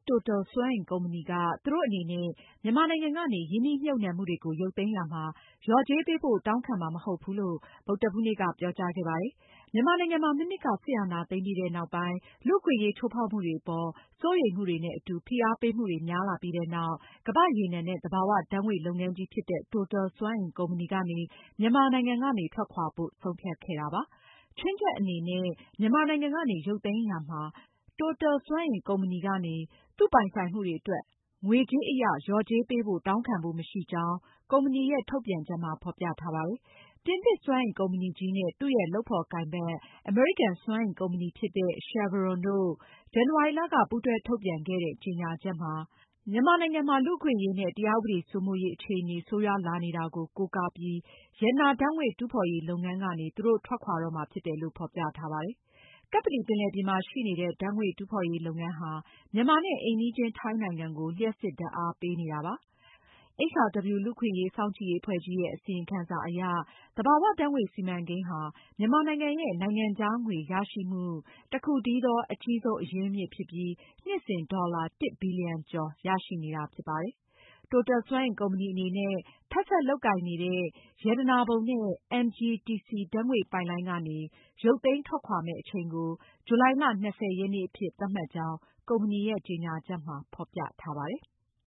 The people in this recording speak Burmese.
Total စွမ်းအင်ကုမ္ပဏီက သူတို့အနေနဲ့ မြန်မာနိုင်ငံကနေ ရင်းနှီးမြှုပ်နှံမှုတွေကို ရုပ်သိမ်းရာမှာ လျော်ကြေးပေးဖို့ တောင်းခံမှာမဟုတ်ဘူးလို့ ဗုဒ္ဓဟူးနေ့က ပြောကြားခဲ့ပါတယ်။ မြန်မာနိုင်ငံမှာ မနှစ်က စစ်အာဏာသိမ်းပြီးနောက်ပိုင်း လူ့အခွင့်အရေးချိုးဖောက်မှုတွေအပေါ် စိုးရိမ်မှုတွေနဲ့အတူ ဖိအားပေးမှုတွေများလာပြီးနောက် ကမ္ဘာ့ရေနံနဲ့ သဘာဝဓာတ်ငွေ့လုပ်ငန်းကြီးဖြစ်တဲ့ Total စွမ်းအင်ကုမ္ပဏီကနေ မြန်မာနိုင်ငံကနေ ထွက်ခွာဖို့ ဆုံးဖြတ်ခဲ့တာပါ။ ခြွင်းချက်အနေနဲ့ မြန်မာနိုင်ငံကနေ ရုပ်သိမ်းရာမှာ Total စွမ်းအင်ကုမ္ပဏီကနေ သူ့ပိုင်ဆိုင်မှုတွေအတွက် ငွေကြေးအရ လျော်ကြေးပေးဖို့ တောင်းခံဖို့ မရှိကြောင်း ကုမ္ပဏီရဲ့ ထုတ်ပြန်ချက်မှာ ဖေါ်ပြထားပါတယ်။ ပြင်သစ်စွမ်းအင်ကုမ္ပဏီကြီးနဲ့ သူ့ရဲ့ လုပ်ဖေါ်ကိုင်ဖက် အမေရိကန်စွမ်းအင်ကုမ္ပဏီဖြစ်တဲ့ Chevron တို့ ဇန်နဝါရီလက ပူးတွဲထုတ်ပြန်ခဲ့တဲ့ ကြေညာချက်မှာ မြန်မာနိုင်ငံမှာ လူ့အခွင့်အရေးနဲ့ တရားဥပဒေစိုးမိုးရေး အခြေအနေ ဆိုးရွားလာနေတာကို ကိုးကားပြီး ရတနာဓာတ်ငွေ့တူးဖော်ရေးလုပ်ငန်းကနေ သူတို့ ထွက်ခွာတော့မှာဖြစ်တယ်လို့ ဖေါ်ပြထားပါတယ်။ ကပ္ပလီပင်လယ်ပြင်မှာရှိနေတဲ့ ဓာတ်ငွေ့တူးဖော်ရေးလုပ်ငန်းဟာ မြန်မာနဲ့ အိမ်နီးချင်း ထိုင်းနိုင်ငံကို လျှပ်စစ်ဓာတ်အားပေးနေတာပါ။ HRW လူ့အခွင့်အရေးစောင့်ကြည့်ရေးအဖွဲ့ကြီးရဲ့ အစီရင်ခံစာအရ သဘာဝဓာတ်ငွေ့စီမံကိန်းဟာ မြန်မာနိုင်ငံရဲ့ နိုင်ငံခြားငွေရရှိမှု တခုတည်းသော အကြီးဆုံးအရင်းအမြစ်ဖြစ်ပြီး နှစ်စဉ်ဒေါ်လာ ဘီလီယံကျော် ရရှိနေတာဖြစ်ပါတယ်။ Total စွမ်းအင်ကုမ္ပဏီအနေနဲ့ ဖက်စပ်လုပ်ကိုင်နေတဲ့ ရတနာပုံနဲ့ MGTC ဓာတ်ငွေ့ပိုက်လိုင်းကနေ ရုပ်သိမ်းထွက်ခွာမယ့် အချိန်ကို ဇူလိုင်လ ရက်နေ့အဖြစ် သတ်မှတ်ကြောင်း ကုမ္ပဏီရဲ့ ကြေညာချက်မှာ ဖေါ်ပြထားပါတယ်